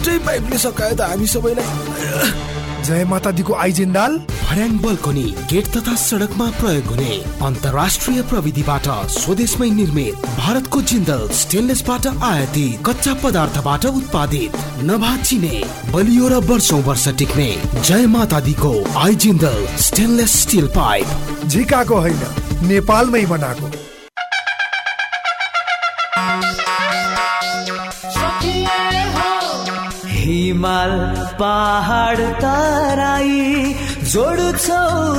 एउटै पाइपले सकायो त हामी सबैलाई। जय माता दीको आई जिन्दाल। भर्याङ बल्कनी गेट तथा सडकमा प्रयोग हुने अन्तर्राष्ट्रिय प्रविधिबाट स्वदेशमै निर्मित भारतको जिन्दल स्टेनलेसबाट आयातित कच्चा पदार्थबाट उत्पादित नभाचिने बलियो र वर्षौं वर्ष टिक्ने जय माता दीको आई जिन्दल स्टेनलेस स्टिल पाइप। झिकाको होइन, नेपालमै बनाएको। हिमाल पहाड तराई जोड्छौ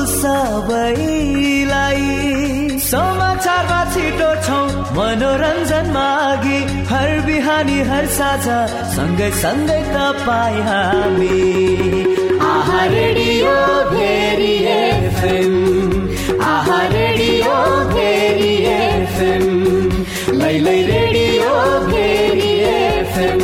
सबैलाई, समाचारमा छिटो छौ मनोरञ्जनमा अघि, हर बिहानी हर साझा सँगै सँगै तपाईँ हामी। आहा रेडियो भेरी एफएम, आहा रेडियो भेरी एफएम, लैलै radio Bheri FM.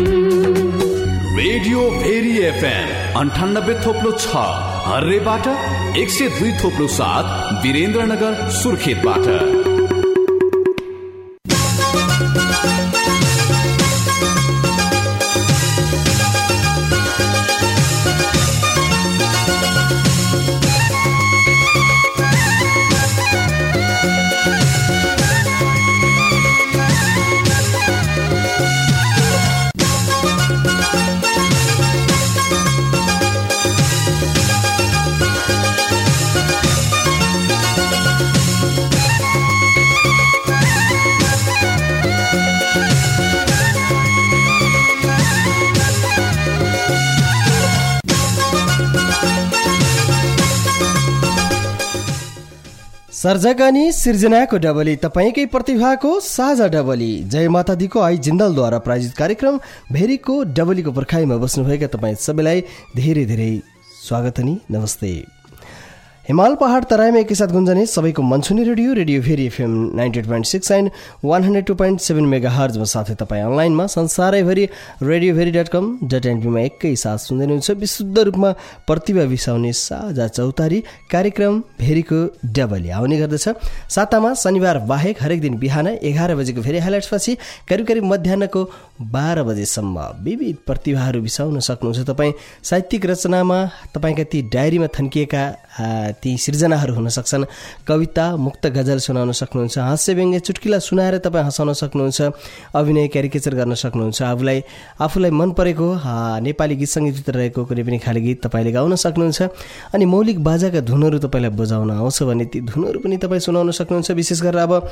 Radio Bheri FM 98.6 हर्रेबाट, 102.7 वीरेन्द्रनगर सुर्खेतबाट। सर्जक अनि सिर्जनाको डबली, तपाईँकै प्रतिभाको साझा डबली। जय माता दीको आई जिन्दलद्वारा प्रायोजित कार्यक्रम भेरीको डबलीको पर्खाइमा बस्नुभएका तपाईँ सबैलाई धेरै धेरै स्वागत अनि नमस्ते। हिमाल पहाड तराईमा एकैसाथ गुन्जने सबैको मनसुनी radio radio Bheri FM 98.6 and 102.7 मेगाहर्जमा, साथै तपाईँ अनलाइनमा संसारैभरि radioveri.com.np मा एकैसाथ सुन्दै हुनुहुन्छ। विशुद्ध रूपमा प्रतिभा बिसाउने साझा चौतारी कार्यक्रम भेरीको डबली आउने गर्दछ। सातामा शनिबार बाहेक हरेक दिन बिहान 11 बजेको भेरी हाइलाइट्सपछि करिब करिब मध्याहको 12 बजेसम्म विविध प्रतिभाहरू बिसाउन सक्नुहुन्छ। तपाईँ साहित्यिक रचनामा तपाईँका ती डायरीमा थन्किएका ती सिर्जनाहरू हुन सक्छन्। कविता, मुक्त गजल सुनाउन सक्नुहुन्छ, हास्य व्यङ्ग्य चुटकिला सुनाएर तपाईँ हँसाउन सक्नुहुन्छ, अभिनय क्यारिकेचर गर्न सक्नुहुन्छ, आफूलाई मन परेको नेपाली गीत सङ्गीतभित्र रहेको कुनै पनि खाले गीत तपाईँले गाउन सक्नुहुन्छ। अनि मौलिक बाजाका धुनहरू तपाईँलाई बजाउन आउँछ भने ती धुनहरू पनि तपाईँ सुनाउन सक्नुहुन्छ। विशेष गरेर अब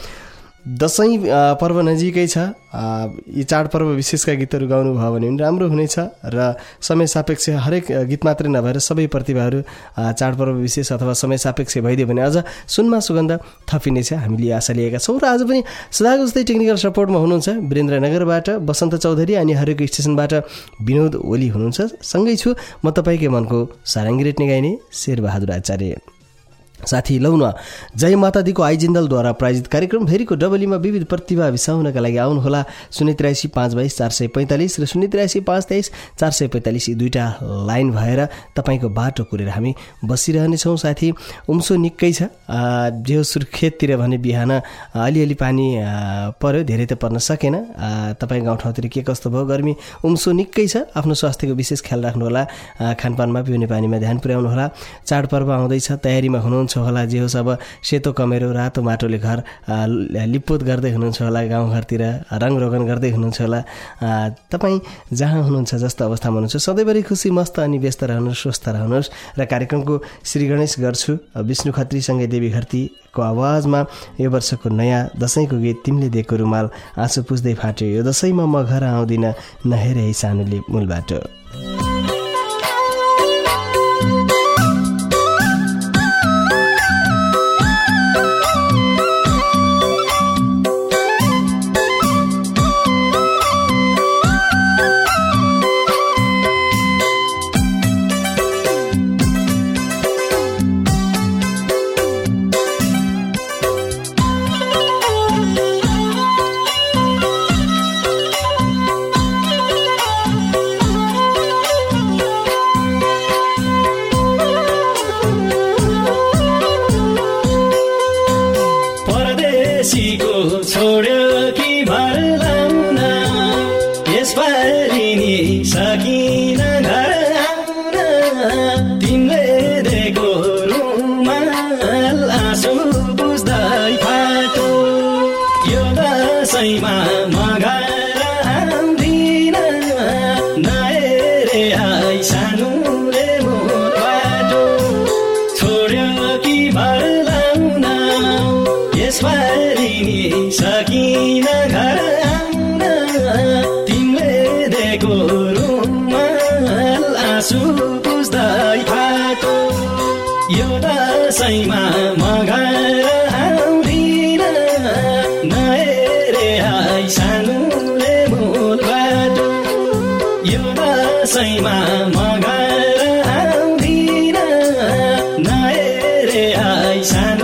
दसैँ पर्व नजिकै छ, यी चाडपर्व विशेषका गीतहरू गाउनुभयो भने पनि राम्रो हुनेछ र समय सापेक्ष हरेक गीत मात्रै नभएर सबै प्रतिभाहरू चाडपर्व विशेष अथवा समय सापेक्ष भइदियो भने अझ सुनमा सुगन्ध थपिनेछ, हामीले आशा लिएका छौँ। र आज पनि सदाको जस्तै टेक्निकल सपोर्टमा हुनुहुन्छ वीरेन्द्रनगरबाट बसन्त चौधरी अनि हरेक स्टेसनबाट विनोद ओली हुनुहुन्छ। सँगै छु म तपाईँकै मनको सारङ्गी रेट्ने गाइने शेरबहादुर आचार्य। साथी लौन जय माता दीको आई जिन्दलद्वारा प्रायोजित कार्यक्रम भेरीको डबलीमा विविध प्रतिभा बिसाउनका लागि आउनुहोला। 083 522 445 र 083 523 445 यी दुईवटा लाइन भएर तपाईँको बाटो कुरेर हामी बसिरहनेछौँ। साथी उम्सो निकै छ, जो सुर्खेततिर भने बिहान अलिअलि पानी पर्यो, धेरै त पर्न सकेन। तपाईँ गाउँठाउँतिर के कस्तो भयो? गर्मी उम्सो निकै छ। आफ्नो स्वास्थ्यको विशेष ख्याल राख्नुहोला, खानपानमा पिउने पानीमा ध्यान पुर्याउनुहोला। चाडपर्व आउँदैछ, तयारीमा हुनुहुन्छ होला। जे होस्, अब सेतो कमेरो रातो माटोले घर लिपोत गर्दै हुनुहुन्छ होला, गाउँघरतिर रङरोगन गर्दै हुनुहुन्छ होला। तपाईँ जहाँ हुनुहुन्छ, जस्तो अवस्थामा हुनुहुन्छ, सधैँभरि खुसी मस्त अनि व्यस्त रहनुहोस्, स्वस्थ रहनुहोस्। र कार्यक्रमको श्री गणेश गर्छु विष्णु खत्रीसँगै देवी घरतीको आवाजमा यो वर्षको नयाँ दसैँको गीत तिमीले दिएको रुमाल आँसु पुस्दै फाट्यो, यो दसैँमा म घर आउँदिनँ नहेरे सानोले मूलबाट। दसैँमा मगाएर आउँदिन नहेरे आई सानोले मोर बाटो छोड्यो कि भर लाउन यसपालि नि सकिन घर आउन तिमीले दिएको रुमाल आँसु पुस्दै फाटो यो दसैँमा मगाएर आउँदिन नहेरे आई सानोले मोर बाटो यो दसैँमा मगाएर आउँदिन नहेरे आई सानो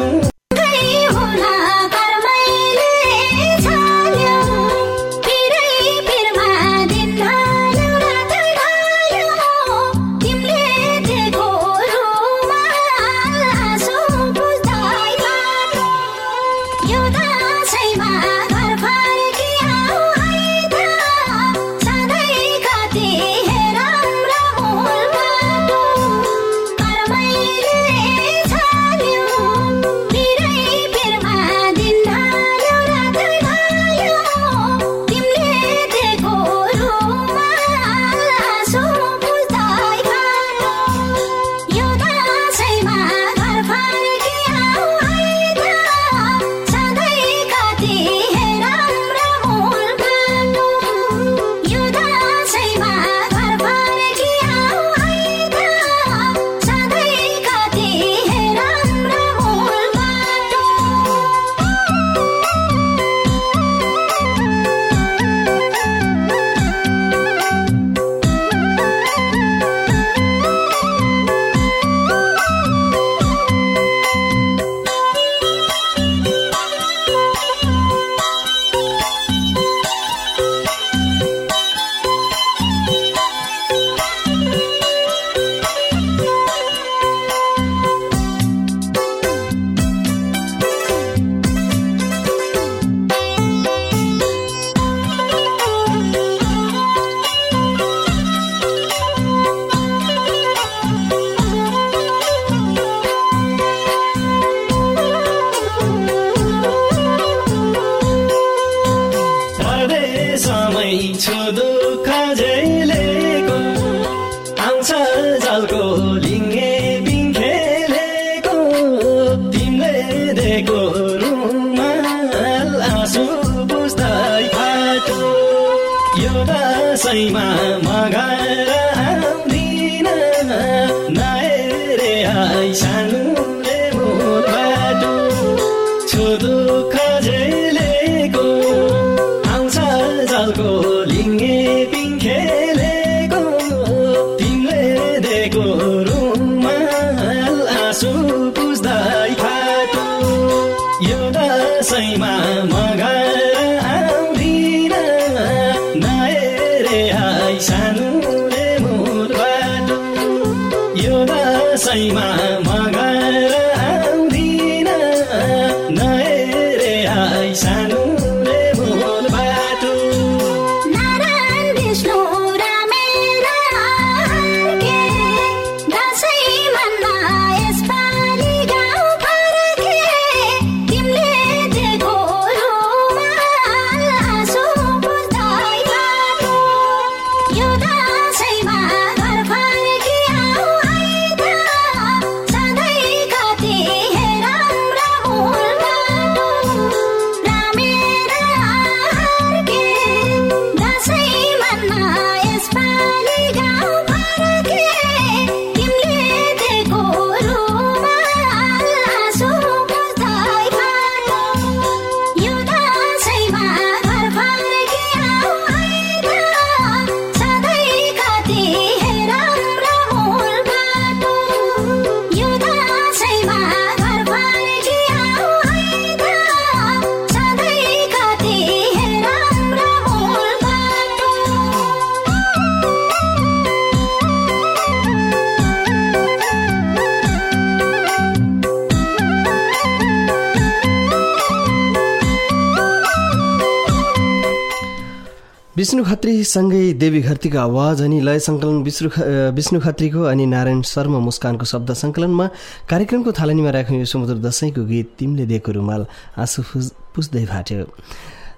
विष्णु खत्रीसँगै देवी घरतीको आवाज अनि लय सङ्कलन विष्णु खत्रीको अनि नारायण शर्मा मुस्कानको शब्द सङ्कलनमा कार्यक्रमको थालनीमा राख्नु यो समुद्र दशैंको गीत तिमीले दिएको रुमाल आँसु पुस्दै फाट्यो।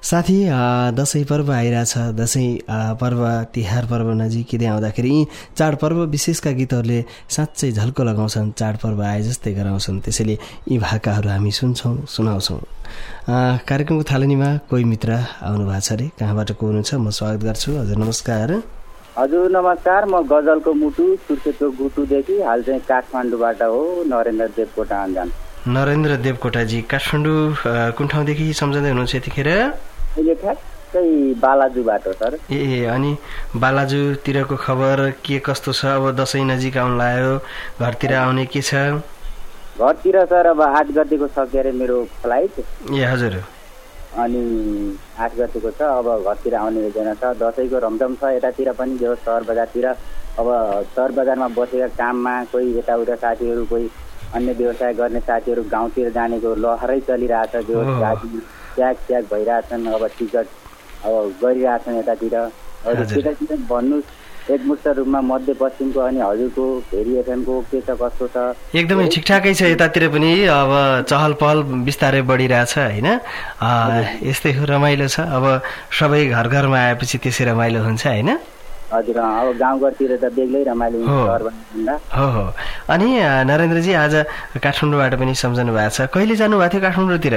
साथी दसैँ पर्व आइरहेछ। दसैँ पर्व तिहार पर्व नजिकै आउँदाखेरि यी चाडपर्व विशेषका गीतहरूले साँच्चै झल्को लगाउँछन्, चाडपर्व आए जस्तै गराउँछन्। त्यसैले यी भाकाहरू हामी सुन्छौँ, सुनाउँछौँ। कार्यक्रमको थालनीमा कोही मित्र आउनु भएको छ अरे, कहाँबाट को हुनुहुन्छ? म स्वागत गर्छु। हजुर नमस्कार। हजुर नमस्कार, म गजलको मुटु सुर्खेतको गुटुदेखि, हाल चाहिँ काठमाडौँबाट हो, नरेन्द्र देवकोटा अन्जान। नरेन्द्र देवकोटाजी काठमाडौँ कुन ठाउँदेखि सम्झँदै हुनुहुन्छ यतिखेर? अहिले ठ्याक्कै बालाजुबाट सर। ए अनि बालाजुतिरको खबर के कस्तो छ? अब दसैँ नजिक आउन लाग्यो, घरतिर आउने के छ? घरतिर सर अब 8 गतेको छ के अरे मेरो फ्लाइट। ए हजुर। अनि 8 गतेको छ, अब घरतिर आउने योजना छ। दसैँको रमझम छ यतातिर पनि, जो सहर बजारतिर। अब सहर बजारमा बसेका काममा कोही यताउता साथीहरू, कोही अन्य व्यवसाय गर्ने साथीहरू गाउँतिर जानेको लहरै चलिरहेछ। जो गाडी ट्याग भइरहेछन्, अब टिकट अब गरिरहेछन् यतातिर। त्यतातिर भन्नुहोस् एकमुष्ट रूपमा मध्यपश्चिमको अनि हजुरको भेरी एफएमको के छ कस्तो छ? एकदमै ठिकठाकै छ यतातिर पनि। अब चहल पहल बिस्तारै बढिरहेछ होइन, यस्तै हो, रमाइलो छ। अब सबै घर घरमा आएपछि त्यसै रमाइलो हुन्छ होइन? हजुर, अब गाउँघरतिर त बेग्लै रमाइलो हुन्छ। हो। अनि नरेन्द्रजी आज काठमाडौँबाट पनि सम्झनु भएको छ, कहिले जानुभएको थियो काठमाडौँतिर?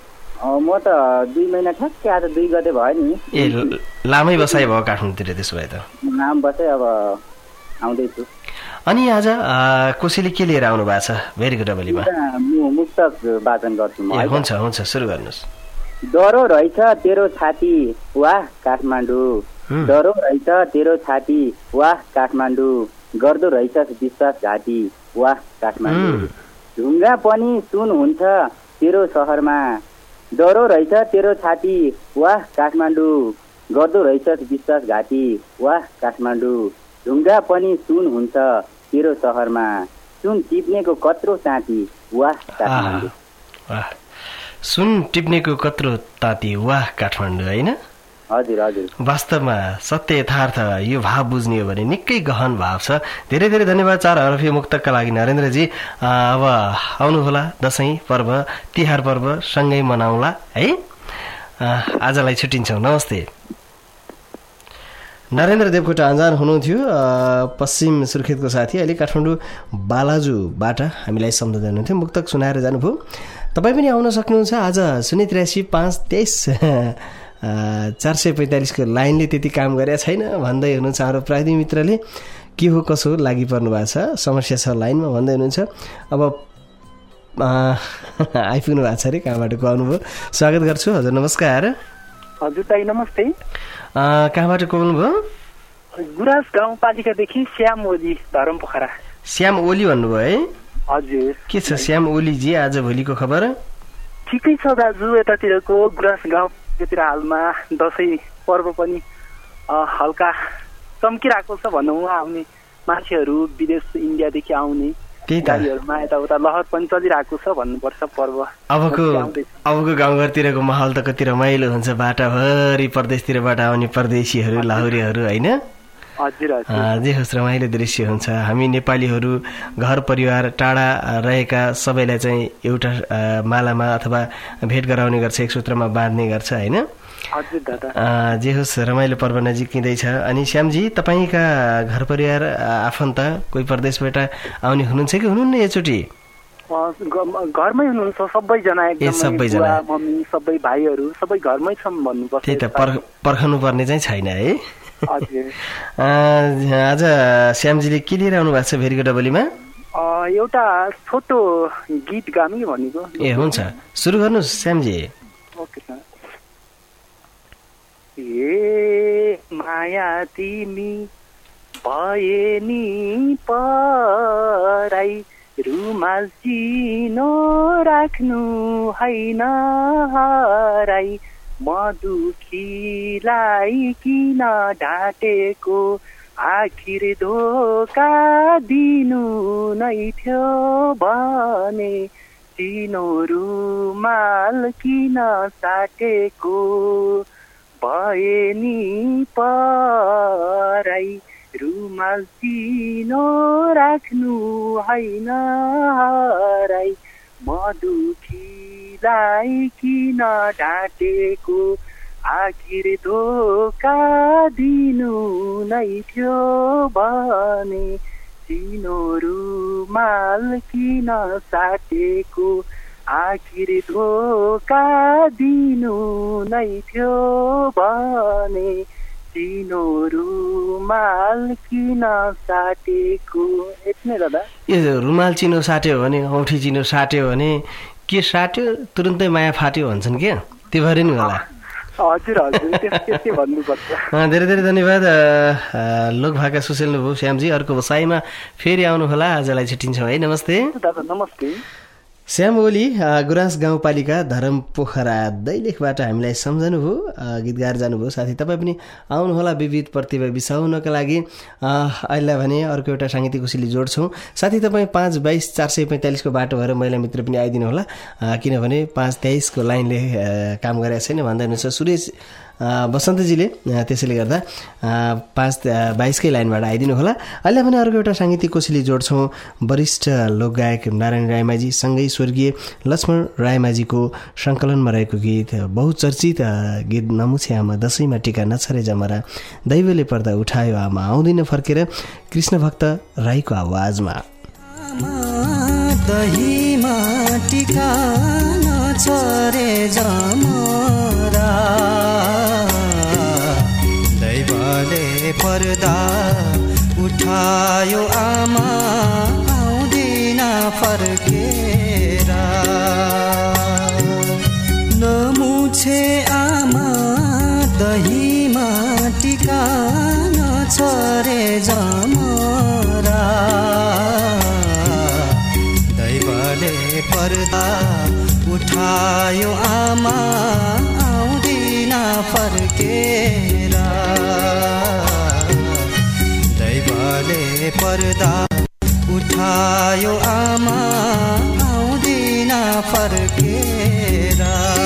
म त 2 महिना ठ्याक्कै आज 2 गते भयो नि। ए लामै बसाइ भयो काठमाडौँतिर त्यसो भए त? लाम बसाइ, अब आउँदैछु। अनि आज कसैले के लिएर आउनु भएको छ भेरीको डबलीमा? म मुक्तक वाचन गर्छु। हुन्छ सुरु गर्नुहोस्। डरो रहेछ तेरो छाती वाह काठमाडौँ, डरो रहेछ तेरो छाती वाह काठमाडौँ, गर्दो रहेछ विश्वास घाटी वाह काठमाडौँ, ढुङ्गा पनि सुन हुन्छ तेरो सहरमा, डरो रहेछ तेरो छाती वाह काठमाडौँ, गर्दो रहेछ विश्वास घाटी वाह काठमाडौँ, ढुङ्गा पनि सुन हुन्छ तेरो सहरमा, सुन टिप्नेको कत्रो ताती वाह काठमाडौँ। सुन टिप्नेको कत्रो ताती वाह काठमाडौँ होइन? हजुर हजुर। वास्तवमा सत्य यथार्थ यो भाव बुझ्ने हो भने निकै गहन भाव छ। धेरै धेरै धन्यवाद 4 हरफी मुक्तकका लागि नरेन्द्रजी। अब आउनुहोला दसैँ पर्व तिहार पर्व सँगै मनाउँला है। आजलाई छुट्टिन्छौँ, नमस्ते। नरेन्द्र देवकोटा अन्जान हुनुहुन्थ्यो, पश्चिम सुर्खेतको साथी। अहिले काठमाडौँ बालाजुबाट हामीलाई सम्झँदै हुनुहुन्थ्यो, मुक्तक सुनाएर जानुभयो। तपाईँ पनि आउन सक्नुहुन्छ। आज 083 523 445 को लाइनले त्यति काम गरेका छैन भन्दै हुनुहुन्छ हाम्रो प्राविधिक मित्रले। के हो कसो लागि पर्नु भएको छ, समस्या छ लाइनमा भन्दै हुनुहुन्छ। अब आइपुग्नु भएको छ अरे, कहाँबाट को आउनुभयो? स्वागत गर्छु। हजुर नमस्कार। हजुर दाइ नमस्ते। कहाँबाट को आउनुभयो? गुराँस गाउँपालिकादेखि श्याम ओली, धरम पोखरा। श्याम ओली भन्नुभयो है? हजुर। के छ श्याम ओलीजी आज भोलिको खबर? ठिकै छ दाजु, यतातिरको गुराँस गाउँतिर हालमा दसैँ पर्व पनि हल्का चम्किरहेको छ भनौँ। आउने मान्छेहरू विदेश इन्डियादेखि आउने गाडीहरूमा यताउता लहर पनि चलिरहेको छ भन्नुपर्छ। पर्व अबको गाउँघरतिरको माहौल त कति रमाइलो हुन्छ, बाटाभरि परदेशतिरबाट आउने परदेशीहरू लाहुरेहरू होइन? जे होस् रमाइलो दृश्य हुन्छ। हामी नेपालीहरू घर परिवार टाढा रहेका सबैलाई चाहिँ एउटा मालामा अथवा भेट गराउने गर्छ, एक सूत्रमा बाँध्ने गर्छ होइन? जे होस् रमाइलो पर्व नजिकिँदैछ। अनि श्यामजी तपाईँका घर परिवार आफन्त कोही परदेशबाट आउने हुनुहुन्छ कि हुनुहुन्न यसचोटि? घरमै हुनुहुन्छ सबैजना, सबैजना मम्मी सबै भाइहरू सबै घरमै छौँ भन्नुपर्छ। त्यही त पर्खनु पर्ने चाहिँ छैन है। आज श्यामजीले के लिएर आउनु भएको छ भेरीको डबलीमा? एउटा छोटो गीत गामी भनेको। ए हुन्छ, सुरु गर्नुहोस् श्यामजी। Okay sir. ए माया तिमी भए नि पराई, रुमाल चिनो राख्नु हैन हराई, म दुखीलाई किन ढाँटेको, आखिर धोका दिनु नै थियो भने, चिनो रुमाल किन साटेको, भए नि पराई, रुमाल चिनो राख्नु हैन हराई, म दुखीलाई किन ढाँटेको, आखिर धोका दिनु नै थियो भने चिनो रुमाल किन साटेको आखिर धोका दिनु नै थियो भने चिनो रुमाल किन साटेको यति नै दादा। यो रुमाल चिनो साट्यो भने औँठी चिनो साट्यो भने के साट्यो तुरुन्तै माया फाट्यो भन्छन् क्या त्यो भएर नि होला। हजुर हजुर त्यस्तै भन्नुपर्छ। धेरै धेरै धन्यवाद लोकभाका सुसेल्नुभयो श्यामजी। अर्को बसाइमा फेरि आउनु होला, आजलाई छुट्टिन्छौँ है। नमस्ते दादा। नमस्ते। श्याम ओली गुराँस गाउँपालिका धरमपोखरा दैलेखबाट हामीलाई सम्झनुभयो, गीत गाएर जानुभयो। साथी तपाईँ पनि आउनुहोला विविध प्रतिभा बिसाउनका लागि। अहिले भने अर्को एउटा साङ्गीतिक कोसेली जोड्छौँ। साथी तपाईँ 522-445 को बाटो भएर महिला मित्र पनि आइदिनु होला, किनभने 523 को लाइनले काम गरेको छैन भन्दै हुनुहुन्छ सुरेश बसन्तजीले। त्यसैले गर्दा 522 लाइनबाट आइदिनु होला। अहिले भने अर्को एउटा साङ्गीतिक कोसेली जोड्छौँ। वरिष्ठ लोकगायक नारायण रायमाझी सँगै स्वर्गीय लक्ष्मण रायमाझीको सङ्कलनमा रहेको गीत, बहुचर्चित गीत नमुछे आमा दसैँमा टिका नछरे जमरा दैवले पर्दा उठायो आमा आउँदिन फर्केर, कृष्ण भक्त राईको आवाजमा। दहीमा टिका नछरे जमरा दैवले पर्दा उठायो आमा आउँदिन फर्केर, नमुछे आमा दहीमा टिका नछरे जमरा दैवले पर्दा उठायो आमा आउँदिन फर्केर, दैवले पर्दा उठायो आमा आउँदिन फर्केर।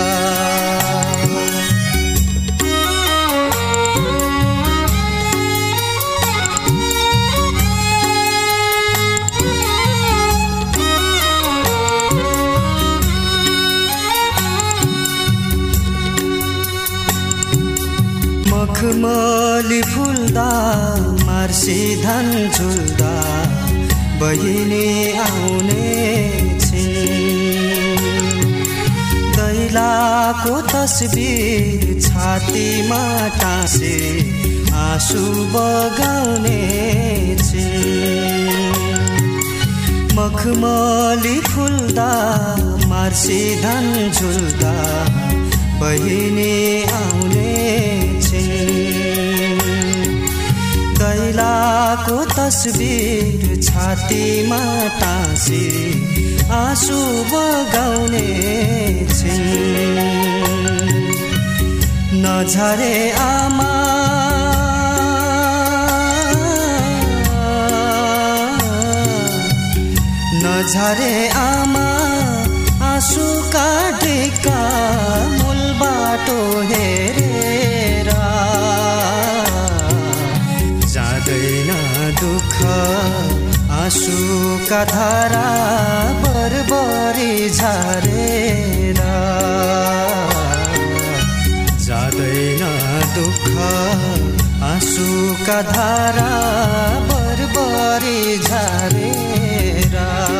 मखमली फुल्दा मार्सी धान झुल्दा बहिनी आउने छिन्, दैलाको तस्बिर छातीमा टाँसे आँसु बगाउने छिन्। मखमली फुल्दा मार्सी धान झुल्दा बहिनी आउने छिन्, दैलाको तस्बिर छातीमा टाँसी आँसु बगाउने छिन्। नझरे आमा नझरे आमा आँसु काटेका मूल बाटो हेरेर, जाँदैन दुःख आँसुका धारा बरबरी झारेर, जाँदैन दुःख आँसुका धारा बरबरी झारेर।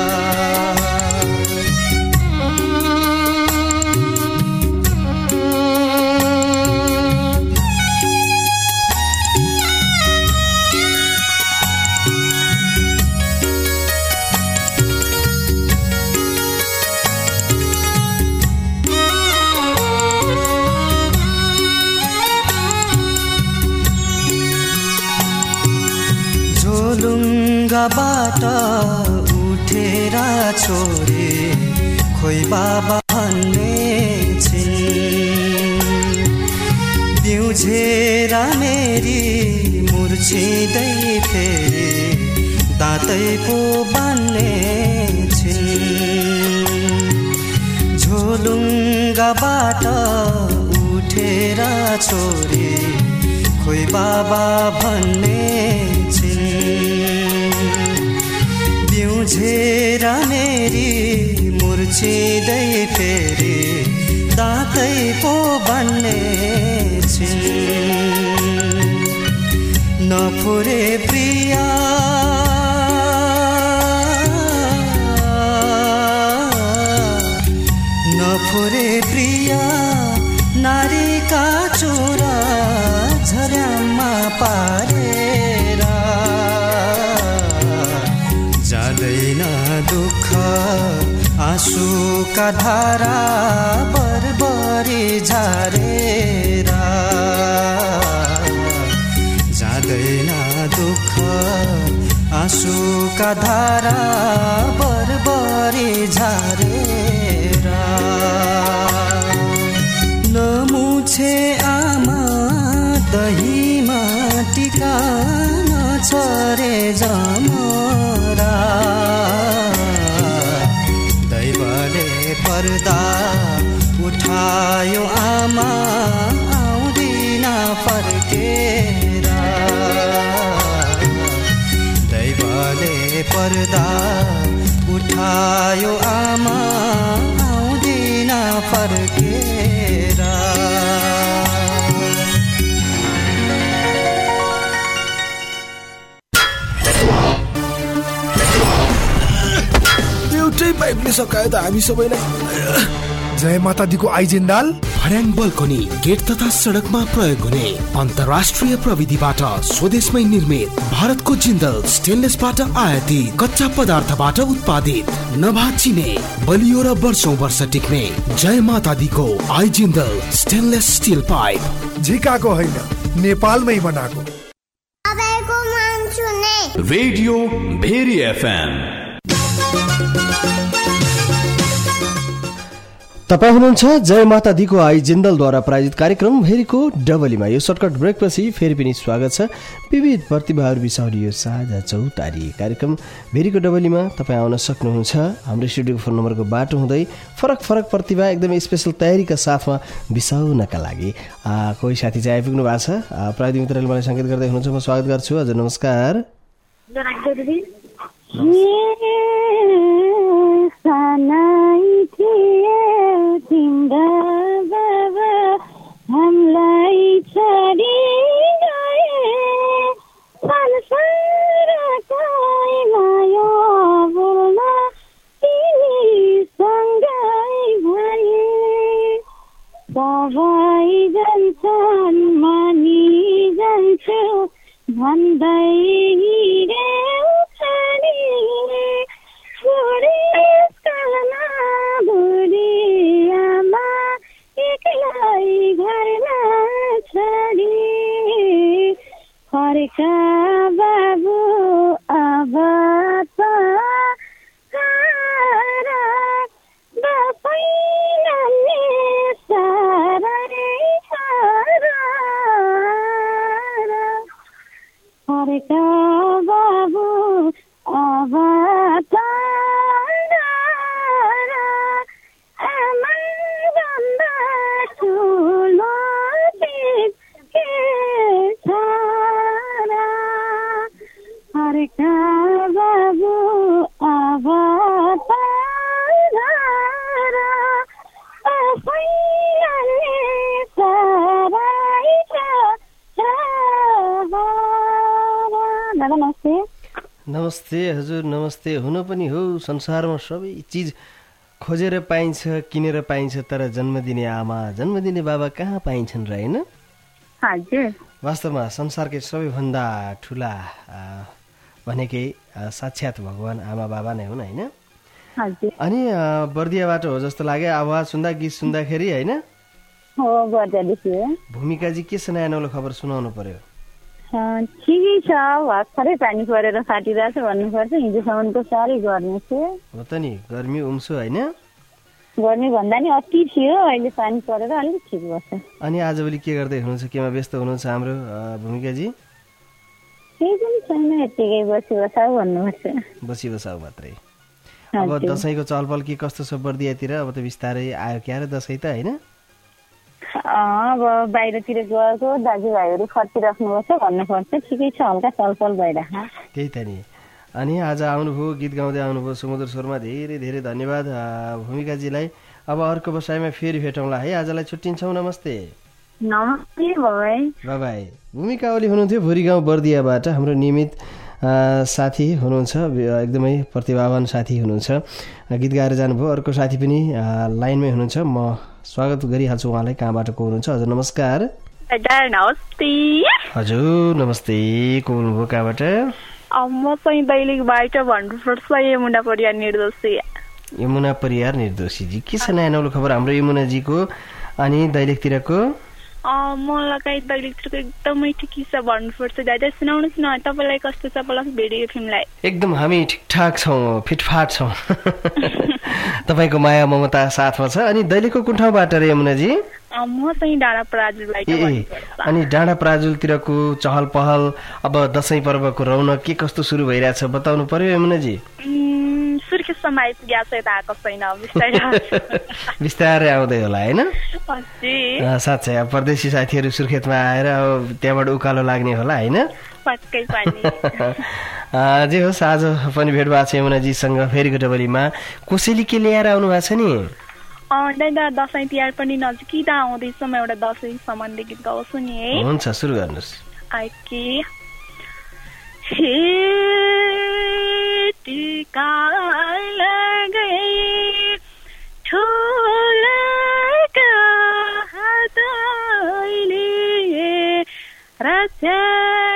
ढुङ्गाबाट उठेर छोरे खोइ बाबा भन्ने छिन्, बिउझेर मेरी मुर्छिँदै फेरि दाँतै पो बान्ने छिन्। झोलुङ्गाबाट उठेर छोरे खोइ बाबा भन्ने बिउझेर मेरी मुर्छिँदै फेरि दाँतै पो बन्ने नफुरे प्रिया नफुरे प्रिया नारीका चोरा झर्यामा पारेर जाँदैन दुःख आँसुका धारा बरबरी झारेर जाँदैन दुःख आँसुका धारा बरबरी झारेर नमुछे आमा दहीमा टिका नछरे जमरा दैवले पर्दा उठायो आमा आउँदिन फर्केर दैवले पर्दा उठायो आमा आउँदिन फर्केर एउटै पाइपले सकायो त हामी सबैलाई। जय माता दीको आइजिन्दाल भर्याङ बल्कनी गेट तथा सडकमा प्रयोग हुने अन्तर्राष्ट्रिय प्रविधिबाट स्वदेशमै निर्मित भारतको जिन्दल स्टेनलेसबाट आयातित कच्चा पदार्थबाट उत्पादित नभाचिने बलियो र वर्षौं वर्ष टिक्ने जय माता दीको आइजिन्दल स्टेनलेस स्टिल पाइप झिकाको होइन नेपालमै बनाएको। Radio Bheri FM. तपाईँ हुनुहुन्छ जय माता दीको आई जिन्दलद्वारा प्रायोजित कार्यक्रम भेरीको डबलीमा। यो सर्टकट ब्रेकपछि फेरि पनि स्वागत छ। विविध प्रतिभाहरू बिसाउने यो साझा चौतारी कार्यक्रम भेरीको डबलीमा तपाईँ आउन सक्नुहुन्छ। हाम्रो स्टुडियोको फोन नम्बरको बाटो हुँदै फरक फरक प्रतिभा एकदमै स्पेसल तयारीका साथमा बिसाउनका लागि कोही साथी चाहिँ आइपुग्नु भएको छ। प्राविधिक मित्रले मलाई सङ्केत गर्दै हुनुहुन्छ, म स्वागत गर्छु। हजुर नमस्कार। तिम्रो बाबा हामीलाई छोडी गए संसारकै माया बोल्न तिमीसँगै भए सबै जान्छन् मानि जान्छु भन्दै हिँडेऊ छाडी छोडेस्कालमा बुढी आमा एक्लै घरमा छोडी फर्का बाबु अब त फर्का बाबु अब त नमस्ते हजुर, नमस्ते। हुन पनि हो, संसारमा सबै चिज खोजेर पाइन्छ, किनेर पाइन्छ, तर जन्म दिने आमा जन्म दिने बाबा कहाँ पाइन्छन् र, होइन? वास्तवमा संसारकै सबैभन्दा ठुला भनेकै साक्षात् भगवान आमा बाबा नै हुन्, होइन? अनि बर्दियाबाट हो जस्तो लाग्यो आवाज सुन्दा, गीत सुन्दाखेरि, होइन? भूमिकाजी के छ नयाँ नौलो खबर सुनाउनु पर्यो? ठिकै छ, भर्खरै पानी परेर फाटिरहेछ भन्नुपर्छ। हिजोसम्मको साह्रै गर्मी थियो। हो त नि, गर्मी उम्सो, होइन? गर्मी भन्दा नि अति थियो, अहिले पानी परेर अलिक ठिक बस्छ। अनि आजभोलि के गर्दै हुनुहुन्छ, केमा व्यस्त हुनुहुन्छ हाम्रो भूमिकाजी? केही पनि छैन, यत्तिकै बसी बसाउ भन्नुपर्छ। बसी बसाउ मात्रै। अब दसैँको चहलपहल के कस्तो छ बर्दियातिर? अब त बिस्तारै आयो क्या रे दसैँ त, होइन? अब बाहिरतिर गएको दाजुभाइहरू खटिराख्नुपर्छ भन्नुपर्छ। ठिकै छ, हल्का चलपल भइरह। त्यही त नि। अनि आज आउनुभयो, गीत गाउँदै आउनुभयो सुमधुर स्वरमा, धेरै धेरै धन्यवाद भूमिकाजीलाई। अब अर्को बसाइमा फेरि भेटौँला है, आजलाई छुट्टिन्छौँ, नमस्ते। नमस्ते बाबाई। बाबाई भूमिका ओली हुनुहुन्थ्यो भुरी गाउँ बर्दियाबाट हाम्रो नियमित साथी हुनुहुन्छ, एकदमै प्रतिभावान साथी हुनुहुन्छ, गीत गाएर जानुभयो। अर्को साथी पनि लाइनमै हुनुहुन्छ, म स्वागत गरिहाल्छु उहाँलाई। कहाँबाट को हुनुहुन्छ? हजुर नमस्कार। नमस्ते। हजुर नमस्ते, को हुनुभयो कहाँबाट? म चाहिँ दैलेखबाट भन्नुपर्छ यमुना परियार निर्दोषी। यमुना परियार निर्दोषीजी, के छ नयाँ नौलो खबर हाम्रो यमुनाजीको अनि दैलेखतिरको? मलाई दैलेखतिरको एकदमै ठिकै छ भन्नुपर्छ। दादा सुनाउनुहोस् न, तपाईँलाई कस्तो छ प्लस भिडियो फिल्मलाई? एकदम हामी ठिकठाक छौँ, फिटफाट छौँ। तपाईँको माया ममता साथमा छ। अनि दैलेखको कुन ठाउँबाट रे यमुनाजी? म चाहिँ डाँडा पराजुलबाट। अनि डाँडा पराजुलतिरको चहल पहल, अब दसैँ पर्वको रौनक के कस्तो सुरु भइरहेछ बताउनु पर्यो यमुनाजी। सुर्खेतसम्म आइपुग्या छ, यता आएको छैन, बिस्तारै आउँदै होला होइन? साँच्चै अब परदेशी साथीहरू सुर्खेतमा आएर अब त्यहाँबाट उकालो लाग्ने होला होइन? जे होस् आज पनि भेट भएको छ यमुनाजीसँग फेरिको डबलीमा। कोसेली के ल्याएर आउनु भएको छ नि? दादा दसैँ तिहार पनि नजिकै त आउँदैछ, म एउटा दसैँ सम्बन्धी गीत गाउँछु नि है। हुन्छ सुरु गर्नुहोस्। टिका लगाई ठुलाका हातले रक्षा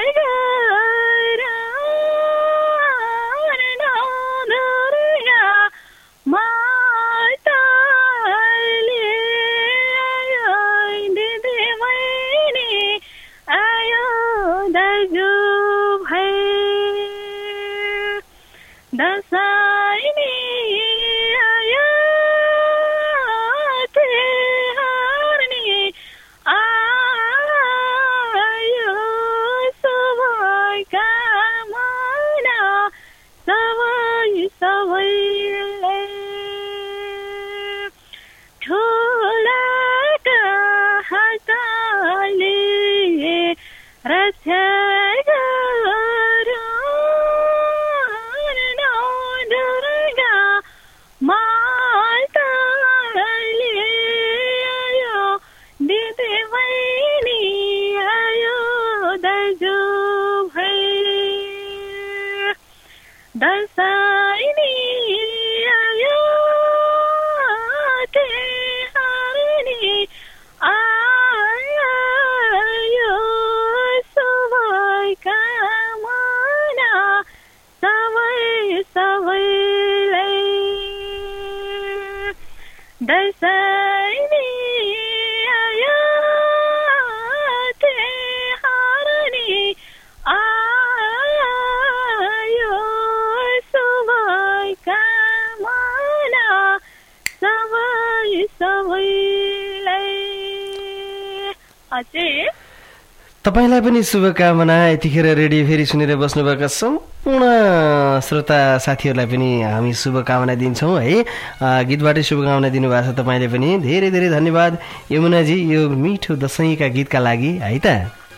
तपाईलाई पनि शुभकामना। यतिखेर रेडियो फेरि सुनेर बस्नुभएका सम्पूर्ण श्रोता साथीहरूलाई पनि हामी शुभकामना दिन्छौँ है। गीतबाटै शुभकामना दिनुभएको छ तपाईँले पनि, धेरै धेरै धन्यवाद यमुनाजी यो मिठो दसैँका गीतका लागि है त।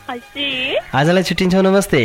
आजलाई छुट्टिन्छौँ, नमस्ते।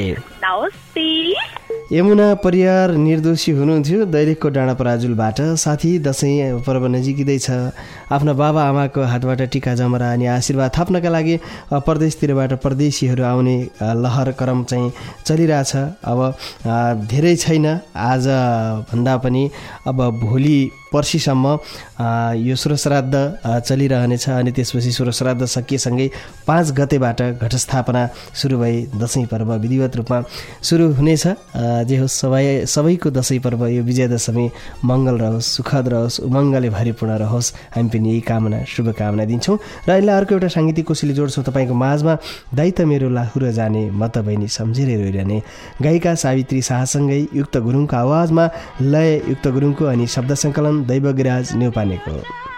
यमुना परियार निर्दोषी हुनुहुन्थ्यो दैलेखको डाँडा पराजुलबाट। साथी दसैँ पर्व नजिकै छ, आफ्ना बाबा आमाको हातबाट टिका जमरा अनि आशीर्वाद थाप्नका लागि परदेशतिरबाट परदेशीहरू आउने लहर क्रम चाहिँ चलिरहेछ। अब धेरै छैन, आज भन्दा पनि अब भोलि पर्सिसम्म यो सुरश्राद्ध चलिरहनेछ अनि त्यसपछि सुरश्राद्ध सकिएसँगै 5 गतेबाट घटस्थापना सुरु भई दसैँ पर्व विधिवत रूपमा सुरु हुनेछ। जे होस् सबैको दसैँ पर्व यो विजयादशमी मङ्गल रहोस्, सुखद रहोस्, उमङ्गले भरिपूर्ण रहोस्, हामी पनि यही कामना शुभकामना दिन्छौँ। र अहिले अर्को एउटा साङ्गीतिक कोसेली जोड्छौँ तपाईँको माझमा। दाइ त मेरो लाहुर जाने, म त बहिनी सम्झेर रोइरहने, गायिका सावित्री शाहसँगै युक्त गुरुङको आवाजमा लय युक्त गुरुङको अनि शब्द सङ्कलन दैवगिराज न्यौपानेको।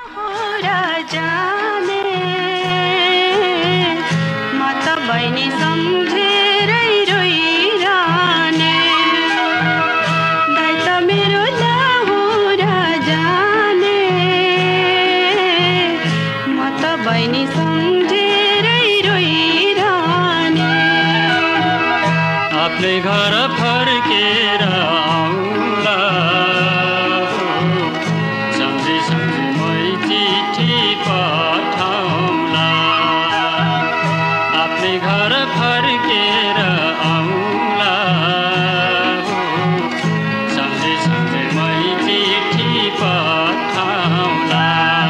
आफ्नै घर फर्केर आउँला, सम्झी सम्झी मै चिठी पठाउँला। आफ्नै घर फर्केर आउँला सम्झे सम्झे मै चिठी पठाउँला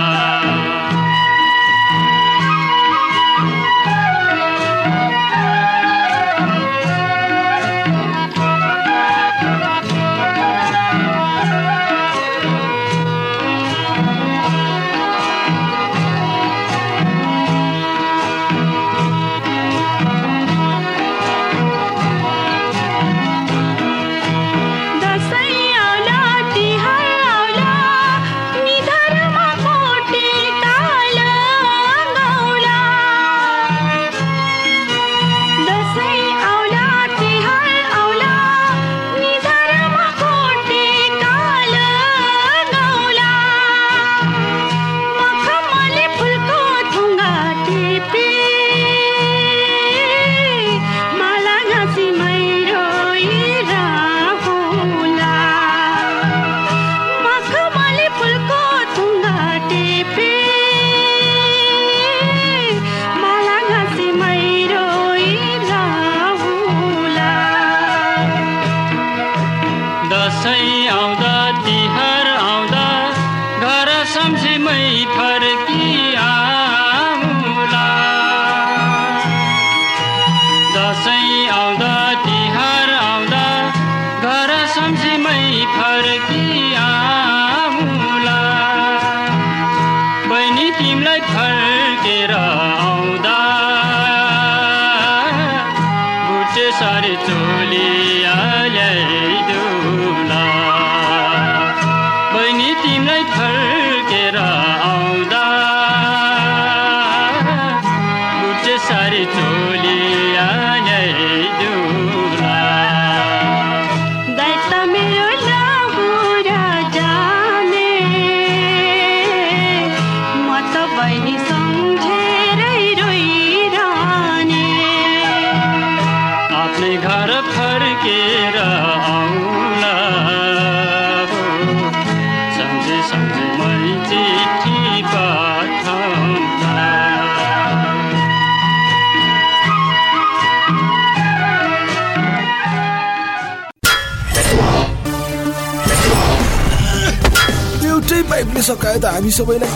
पाइपले सकायो त हामी सबैलाई।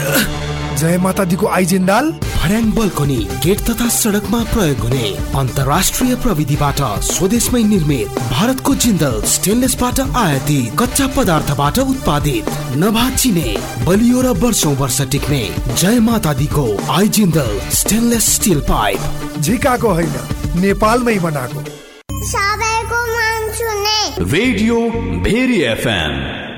जय माता दीको आइजिन्दाल भर्याङ बल्कनी गेट तथा सडकमा प्रयोग हुने अन्तर्राष्ट्रिय प्रविधिबाट स्वदेशमै निर्मित भारतको जिन्दल स्टेनलेसबाट आयातित कच्चा पदार्थबाट उत्पादित नभाचिने बलियो र वर्षौं वर्ष टिक्ने जय माता दीको आइजिन्दल स्टेनलेस स्टिल पाइप झिकाको होइन नेपालमै बनाएको। सबैको मन छुने रेडियो भेरी एफएम।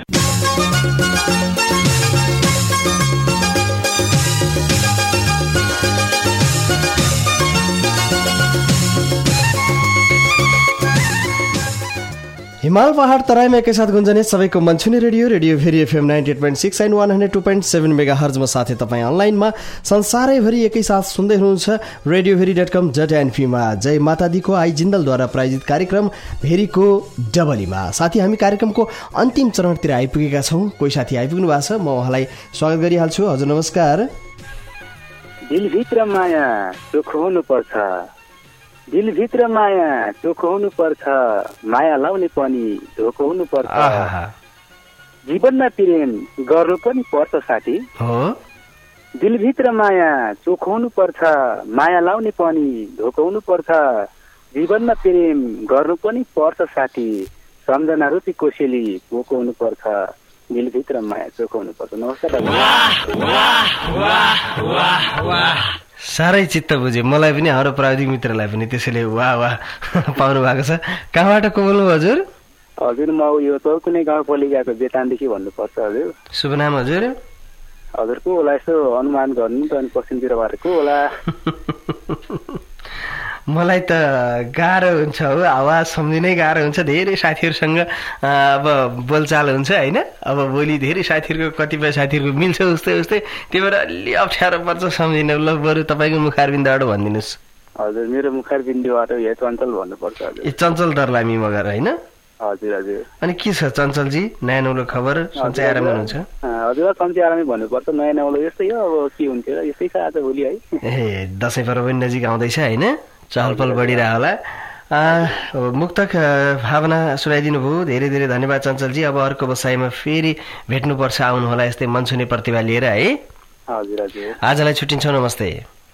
हिमाल पहाड तराईमा एकैसाथ गुन्जने सबैको मनछुने रेडियो भेरी एफएम 98.6 एन्ड 102.7 मेगाहर्जमा साथै तपाईँ अनलाइनमा संसारैभरि एकैसाथ सुन्दै हुनुहुन्छ radioveri.com.np मा जय माता दीको आइजिन्दलद्वारा प्रायोजित कार्यक्रम भेरीको डबलीमा। साथी हामी कार्यक्रमको अन्तिम चरणतिर आइपुगेका छौँ। कोही साथी आइपुग्नु भएको छ, म उहाँलाई स्वागत गरिहाल्छु। हजुर नमस्कार। दिलभित्र माया चोखो हुनुपर्छ, दिलभित्र माया चोखो हुनुपर्छ, माया लाउने पनि धोको हुनुपर्छ, जीवनमा प्रेम गर्नु पनि पर्छ साथी। दिलभित्र माया चोखो हुनुपर्छ, माया लाउने पनि धोको हुनुपर्छ, जीवनमा प्रेम गर्नु पनि पर्छ साथी, सम्झना रूपी कोसेली भोको हुनुपर्छ, दिलभित्र माया चोखो हुनुपर्छ। नमस्कार। साह्रै चित्त बुझ्यो, मलाई पनि हाम्रो प्राविधिक मित्रलाई पनि, त्यसैले वाह वाह पाउनु भएको छ। कहाँबाट को बोल्नु हजुर? हजुर म यो कुनै गाउँपालिकाको बेतानदेखि भन्नुपर्छ हजुर। शुभ नाम हजुर? हजुरको होला यसो अनुमान गर्नु त अनि पश्चिमतिरबाट को होला? मलाई त गाह्रो हुन्छ हो, आवाज सम्झिनै गाह्रो हुन्छ। धेरै साथीहरूसँग अब बोलचाल हुन्छ होइन, अब भोलि धेरै साथीहरूको कतिपय साथीहरूको मिल्छ उस्तै उस्तै, त्यही भएर अलि अप्ठ्यारो पर्छ सम्झिन। ल बरु तपाईँको मुखारबिन्दबाट भनिदिनुहोस्। हजुर मेरो मुखारबिन्दबाट यो चञ्चल भन्नुपर्छ हजुर। ए चञ्चल दर्लामी मगर होइन? हजुर हजुर। अनि के छ चञ्चलजी नयाँ नौलो खबर? सन्चै आरामै हुनुहुन्छ? हजुर सन्चै आरामै भन्नुपर्छ, नयाँ नौलो यस्तै हो, अब के हुन्थ्यो र यस्तै छ आज भोलि है। ए दसैँ पर्व पनि नजिक आउँदैछ होइन, चहलपहल बढिरह होला। मुक्तक भावना सुनाइदिनु भयो, धेरै धेरै धन्यवाद चञ्चलजी। अब अर्को बसाइमा फेरि भेट्नुपर्छ, आउनुहोला यस्तै मनसुने प्रतिभा लिएर है। हजुर हजुर। आजलाई छुट्टिन्छौँ, नमस्ते।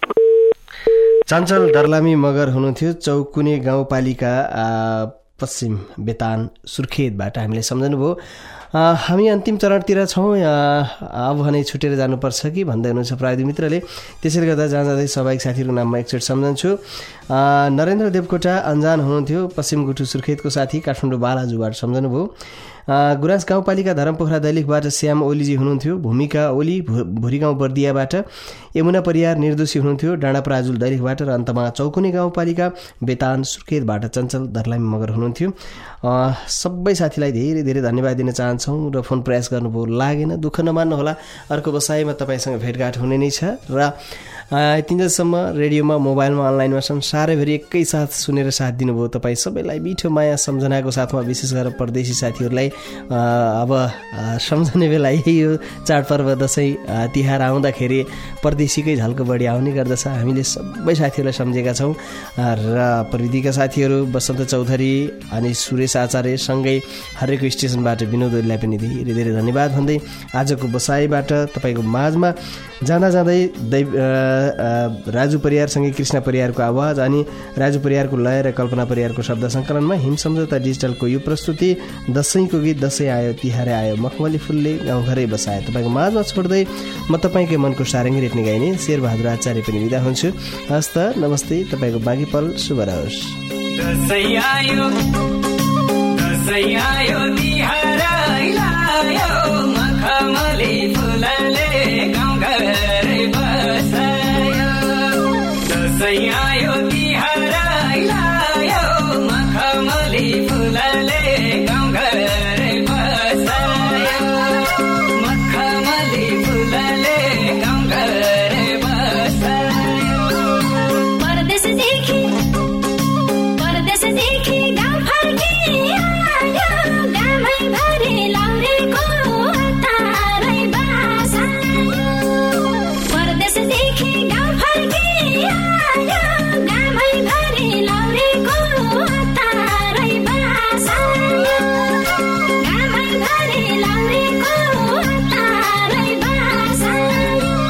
चञ्चल दर्लामी मगर हुनुहुन्थ्यो, चौकुने गाउँपालिका पश्चिम बेतान सुर्खेतबाट हामीले सम्झनु भयो। हामी अन्तिम चरणतिर छौँ, अब भने छुटेर जानुपर्छ कि भन्दै हुनुहुन्छ प्राविधिक मित्रले। त्यसैले गर्दा जहाँ जाँदै स्वाभाविक साथीहरूको नाममा एकचोटि सम्झन्छु। नरेन्द्र देवकोटा अन्जान हुनुहुन्थ्यो, पश्चिम गुठु सुर्खेतको साथी, काठमाडौँ बालाजुबाट सम्झनु भयो। गुराँस गाउँपालिका धरमपोखरा दैलेखबाट श्याम ओलीजी हुनुहुन्थ्यो, भूमिका ओली भुरी गाउँ बर्दियाबाट, यमुना परियार निर्दोषी हुनुहुन्थ्यो डाँडा प्राजुल दैलेखबाट, र अन्तमा चौकुने गाउँपालिका बेतान सुर्खेतबाट चञ्चल दर्लामी मगर हुनुहुन्थ्यो। सबै साथीलाई धेरै धेरै धन्यवाद दिन चाहन्छौँ र फोन प्रयास गर्नुभयो, लागेन, दुःख नमान्नुहोला, अर्को बसाइमा तपाईँसँग भेटघाट हुने नै छ। र तिनजसम्म रेडियोमा मोबाइलमा अनलाइनमा संसारैभरि एकैसाथ सुनेर साथ दिनुभयो तपाईँ सबैलाई मिठो माया सम्झनाको साथमा, विशेष गरेर परदेशी साथीहरूलाई अब सम्झने बेला यही हो, चाडपर्व दसैँ तिहार आउँदाखेरि परदेशीकै झल्को बढी आउने गर्दछ। हामीले सबै साथीहरूलाई सम्झेका छौँ र प्रविधिका साथीहरू बसन्त चौधरी अनि सुरेश आचार्य सँगै हरेक स्टेसनबाट विनोद ओलीलाई पनि धेरै धेरै धन्यवाद भन्दै आजको बसाइबाट तपाईँको माझमा जाँदा जाँदै राजु परियारसँगै कृष्ण परियारको आवाज अनि राजु परियारको लय र कल्पना परियारको शब्द सङ्कलनमा हिम सम्झौता डिजिटलको यो प्रस्तुति दसैँको गीत दसैँ आयो तिहारै आयो मखमली फुलले गाउँघरै बसायो तपाईँको माझमा छोड्दै म तपाईँकै मनको सारङ्गी रेट्ने गाइने शेरबहादुर आचार्य पनि बिदा हुन्छु। हस्त नमस्ते, तपाईँको बाँकी पल शुभ रहोस्। दसैँ आयो तिहारै आयो मखमली फुलले गाउँघरै बसायो। दसैँ आयो तिहारै आयो मखमली फुलले गाउँघरै बसायो। मखमली फुलले गाउँघरै बसायो। परदेशदेखि गाउँ फर्की आयो, गामै भरि लाउरेको हतारै बसायो। परदेशदेखि गाउँ फर्की आयो, गामै भरि लाउरेको हतारै बसायो। गामै भरि लाउरेको हतारै बसायो।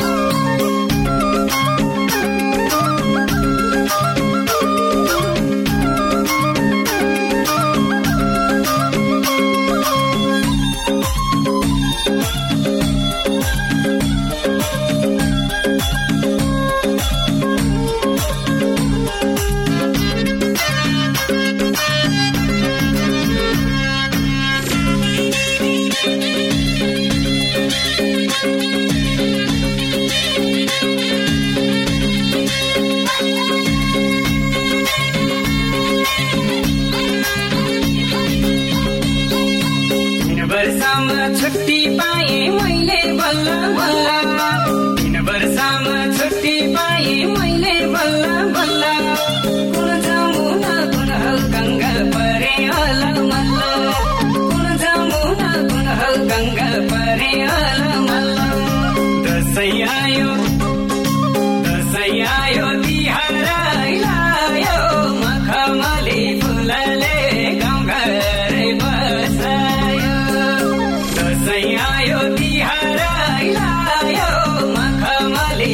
छुट्टी पाएँ मैले बल्ल बल्ल, 3 वर्षमा छुट्टी पाएँ मैले बल्ल बल्ल। कुन जमुना कुन हल गङ्गा परे हल मल्ल, कुन जमुना कुन हल गङ्गा परे हल मल्ल। दसैँ आयो तिहारै आयो मखमली फुलले गाउँघरै बसायो। दसैँ आयो तिहारै आयो मखमली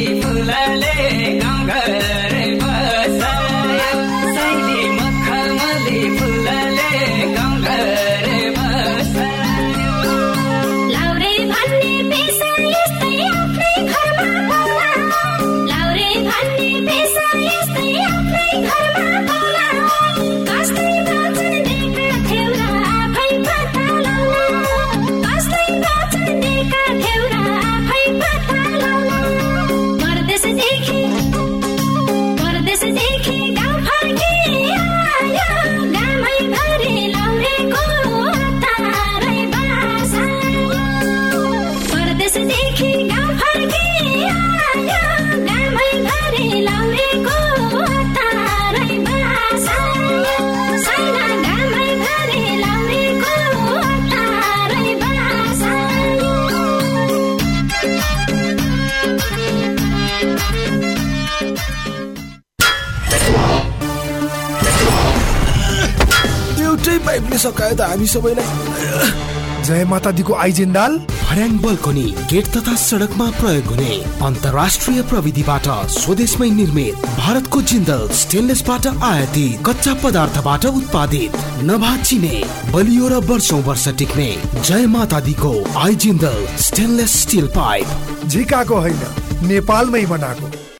पाइपले सकायो त हामी सबैलाई। जय माता दीको आइजिन्दाल। भर्याङ बल्कनी गेट तथा सडकमा प्रयोग हुने अन्तर्राष्ट्रिय प्रविधिबाट स्वदेशमै निर्मित भारतको जिन्दल स्टेनलेसबाट आयातित कच्चा पदार्थबाट उत्पादित नभाचिने बलियो र वर्षौं वर्ष टिक्ने जय माता दीको आइजिन्दल स्टेनलेस स्टिल पाइप। झिकाको होइन, नेपालमै बनाएको।